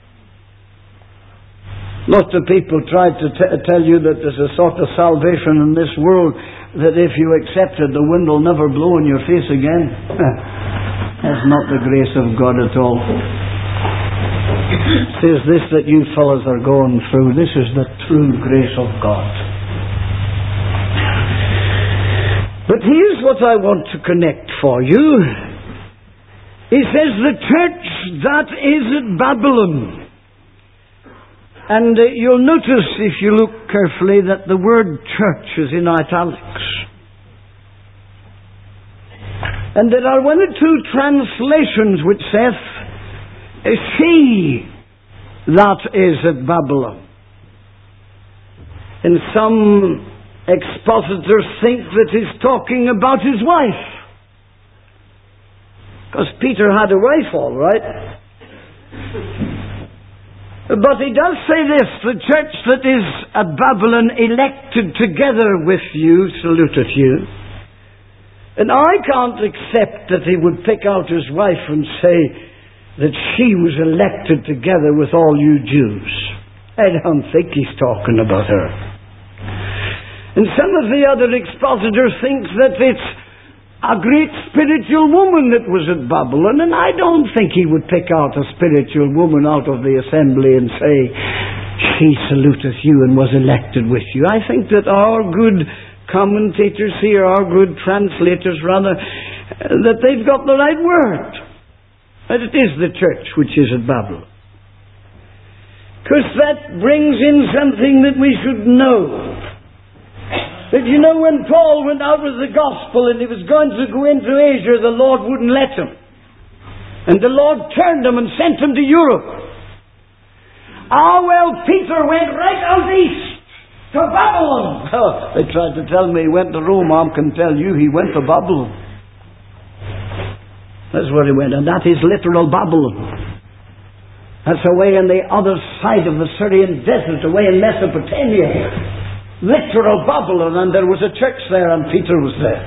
A: Lots of people try to t- tell you that there's a sort of salvation in this world that if you accept it, the wind will never blow in your face again. That's not the grace of God at all. It says this that you fellows are going through. This is the true grace of God. But here's what I want to connect for you. He says the church that is at Babylon. And uh, you'll notice, if you look carefully, that the word church is in italics. And there are one or two translations which says, she that is at Babylon. And some expositors think that he's talking about his wife. Because Peter had a wife, all right. But he does say this, the church that is at Babylon elected together with you, saluteth you. And I can't accept that he would pick out his wife and say that she was elected together with all you Jews. I don't think he's talking about her. And some of the other expositors think that it's a great spiritual woman that was at Babylon, and I don't think he would pick out a spiritual woman out of the assembly and say, she saluteth you and was elected with you. I think that our good commentators here, our good translators rather, that they've got the right word. That it is the church which is at Babylon. Because that brings in something that we should know. That you know, when Paul went out with the gospel and he was going to go into Asia, the Lord wouldn't let him. And the Lord turned him and sent him to Europe. Ah, well, Peter went right out east to Babylon. Oh, they tried to tell me he went to Rome. I can tell you he went to Babylon. That's where he went, and that is literal Babylon. That's away on the other side of the Syrian desert, away in Mesopotamia. Literal Babylon, and there was a church there, and Peter was there.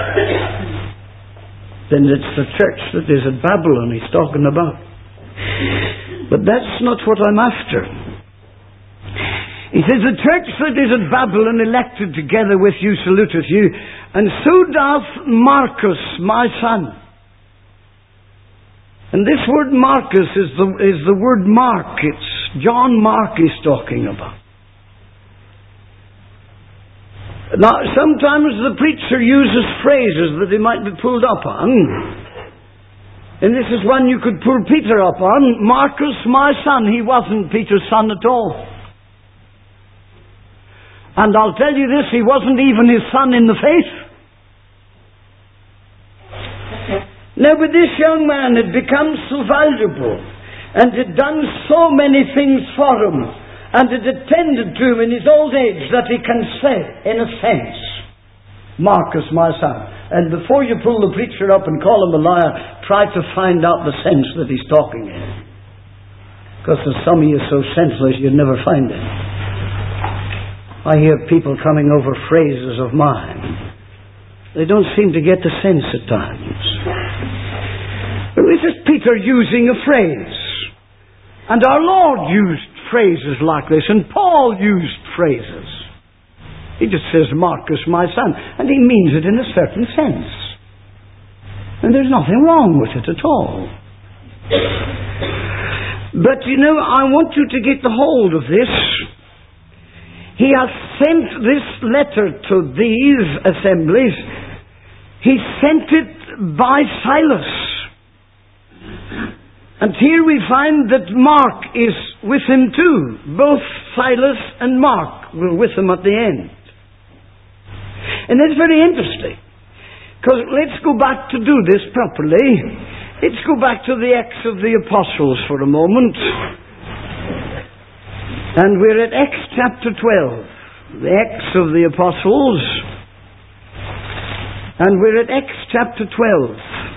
A: Then it's the church that is at Babylon he's talking about. But that's not what I'm after. He says, the church that is at Babylon, elected together with you, saluteth you, and so doth Marcus, my son. And this word Marcus is the, is the word Mark. It's John Mark he's talking about. Now, sometimes the preacher uses phrases that he might be pulled up on. And this is one you could pull Peter up on. Marcus, my son. He wasn't Peter's son at all. And I'll tell you this, he wasn't even his son in the faith. Now, but this young man had become so valuable and had done so many things for him and had attended to him in his old age that he can say, in a sense, Marcus, my son. And before you pull the preacher up and call him a liar, try to find out the sense that he's talking in. Because there's some of you so senseless you'd never find it. I hear people coming over phrases of mine. They don't seem to get the sense at times. But this is Peter using a phrase. And our Lord used phrases like this, and Paul used phrases. He just says, Marcus, my son, and he means it in a certain sense. And there's nothing wrong with it at all. But you know, I want you to get the hold of this. He has sent this letter to these assemblies. He sent it by Silas. And here we find that Mark is with him too. Both Silas and Mark were with him at the end. And that's very interesting. Because let's go back to do this properly. Let's go back to the Acts of the Apostles for a moment. And we're at Acts chapter twelve. The Acts of the Apostles. And we're at Acts chapter twelve.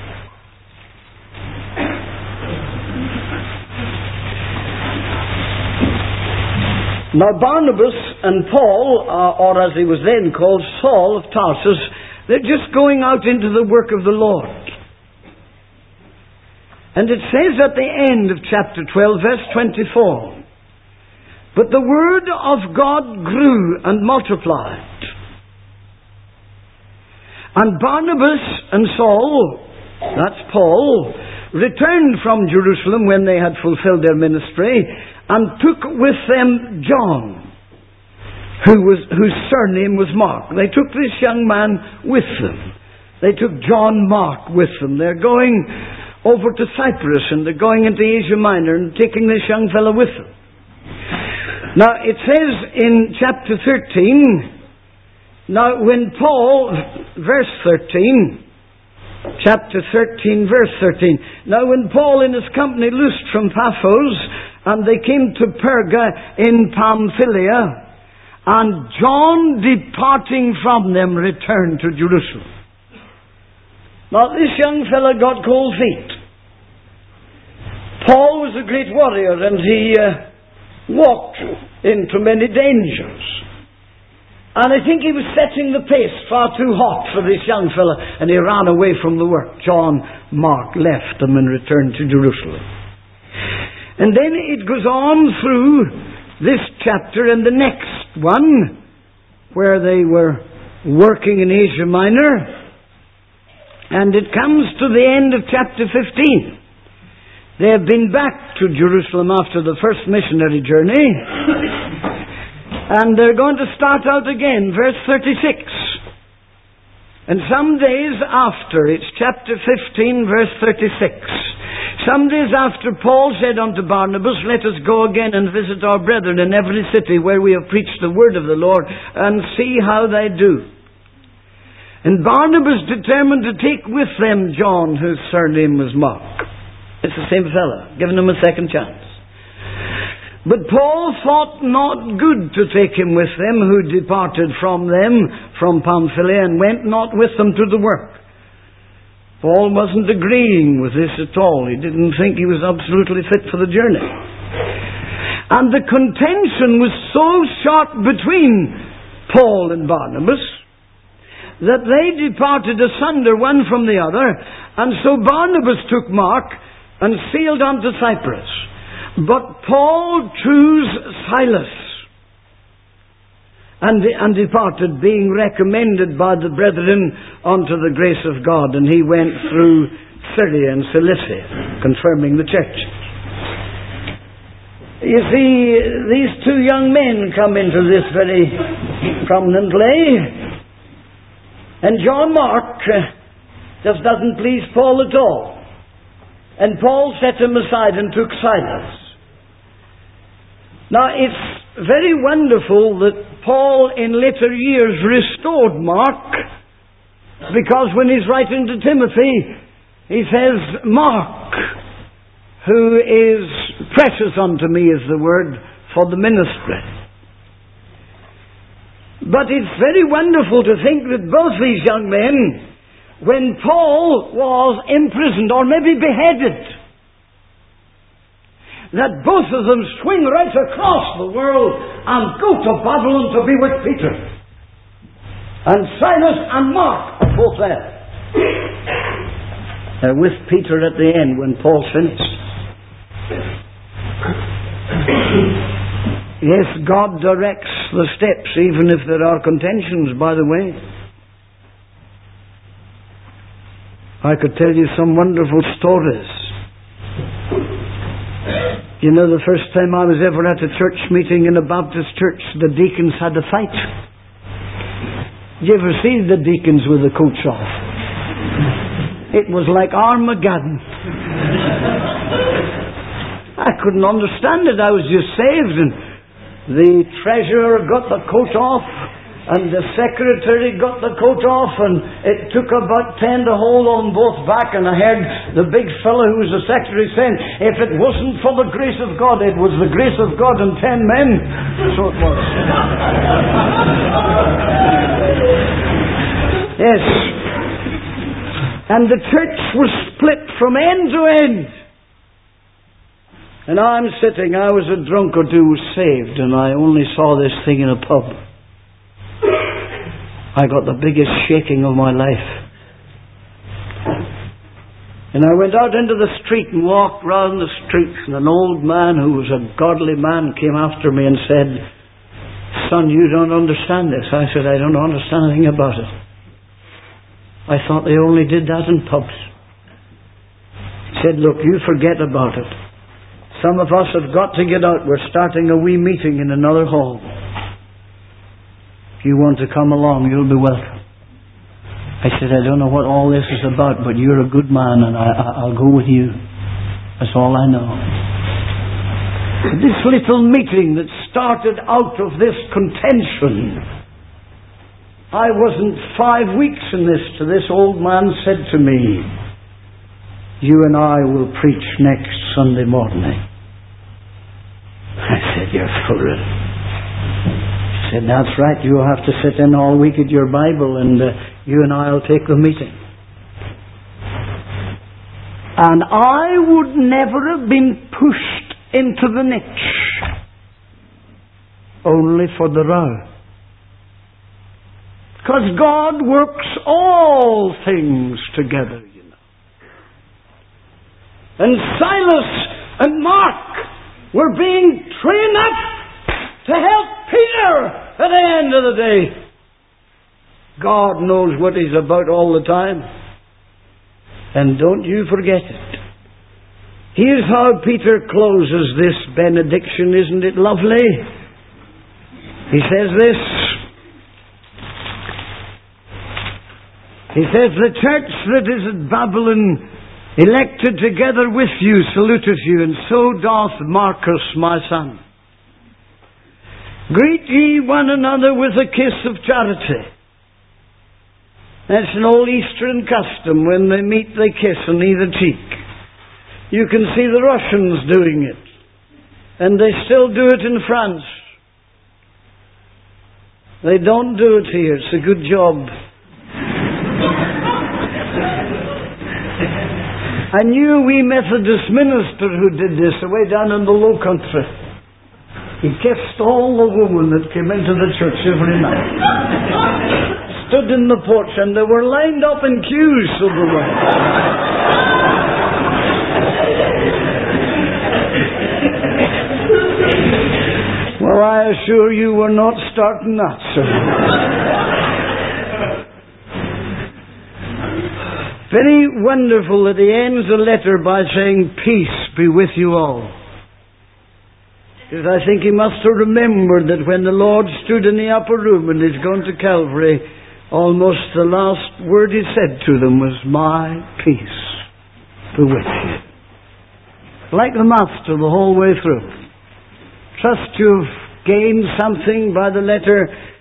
A: Now Barnabas and Paul, uh, or as he was then called, Saul of Tarsus, they're just going out into the work of the Lord. And it says at the end of chapter twelve, verse twenty-four, but the word of God grew and multiplied. And Barnabas and Saul, that's Paul, returned from Jerusalem when they had fulfilled their ministry, and took with them John, who was, whose surname was Mark. They took this young man with them. They took John Mark with them. They're going over to Cyprus, and they're going into Asia Minor and taking this young fellow with them. Now, it says in chapter thirteen, now when Paul, verse thirteen, chapter thirteen, verse thirteen, now when Paul and his company loosed from Paphos, and they came to Perga in Pamphylia, and John, departing from them, returned to Jerusalem. Now, this young fellow got cold feet. Paul was a great warrior, and he uh, walked into many dangers. And I think he was setting the pace far too hot for this young fellow, and he ran away from the work. John Mark left them and returned to Jerusalem. And then it goes on through this chapter and the next one, where they were working in Asia Minor, and it comes to the end of chapter fifteen. They have been back to Jerusalem after the first missionary journey, and they're going to start out again, verse thirty-six. And some days after, it's chapter fifteen, verse thirty-six. Some days after, Paul said unto Barnabas, let us go again and visit our brethren in every city where we have preached the word of the Lord, and see how they do. And Barnabas determined to take with them John, whose surname was Mark. It's the same fellow, giving him a second chance. But Paul thought not good to take him with them, who departed from them, from Pamphylia, and went not with them to the work. Paul wasn't agreeing with this at all. He didn't think he was absolutely fit for the journey. And the contention was so sharp between Paul and Barnabas that they departed asunder one from the other, and so Barnabas took Mark and sailed on to Cyprus. But Paul chose Silas and, and departed, being recommended by the brethren unto the grace of God. And he went through Syria and Cilicia, confirming the church. You see, these two young men come into this very prominently. And John Mark just doesn't please Paul at all. And Paul set him aside and took Silas. Now, it's very wonderful that Paul in later years restored Mark, because when he's writing to Timothy, he says, Mark, who is precious unto me, is the word for the ministry. But it's very wonderful to think that both these young men, when Paul was imprisoned or maybe beheaded, that both of them swing right across the world and go to Babylon to be with Peter. And Silas and Mark are both there. They're with Peter at the end when Paul's finished. Yes, God directs the steps, even if there are contentions, by the way. I could tell you some wonderful stories. You know, the first time I was ever at a church meeting in a Baptist church, the deacons had a fight. Did you ever see the deacons with the coats off? It was like Armageddon. I couldn't understand it. I was just saved, and the treasurer got the coat off, and the secretary got the coat off, and it took about ten to hold on both back, and I heard the big fellow who was the secretary saying, if it wasn't for the grace of God, it was the grace of God and ten men. So it was. Yes. And the church was split from end to end. And I'm sitting, I was a drunkard who was saved, and I only saw this thing in a pub. I got the biggest shaking of my life. And I went out into the street and walked round the street, and an old man who was a godly man came after me and said, son, you don't understand this. I said, I don't understand anything about it. I thought they only did that in pubs. He said, look, you forget about it. Some of us have got to get out. We're starting a wee meeting in another hall. If you want to come along, you'll be welcome. I said, I don't know what all this is about, but you're a good man, and I, I, I'll go with you. That's all I know. This little meeting that started out of this contention, I wasn't five weeks in this till this old man said to me, you and I will preach next Sunday morning. I said, you're full of it. He said, that's right, you'll have to sit in all week at your Bible, and uh, you and I will take the meeting. And I would never have been pushed into the niche only for the row. Because God works all things together, you know. And Silas and Mark were being trained up to help Peter at the end of the day. God knows what He's about all the time. And don't you forget it. Here's how Peter closes this benediction. Isn't it lovely? He says this. He says, the church that is at Babylon, elected together with you, saluteth you, and so doth Marcus, my son. Greet ye one another with a kiss of charity. That's an old Eastern custom. When they meet, they kiss on either cheek. You can see the Russians doing it. And they still do it in France. They don't do it here. It's a good job. I knew a wee Methodist minister who did this away down in the low country. He kissed all the women that came into the church every night. Stood in the porch, and they were lined up in queues, so they were. Well, I assure you we're not starting that, sir. Very wonderful that he ends the letter by saying, "Peace be with you all." Because I think he must have remembered that when the Lord stood in the upper room and he's gone to Calvary, almost the last word he said to them was, "My peace be with you." Like the Master the whole way through. Trust you've gained something by the letter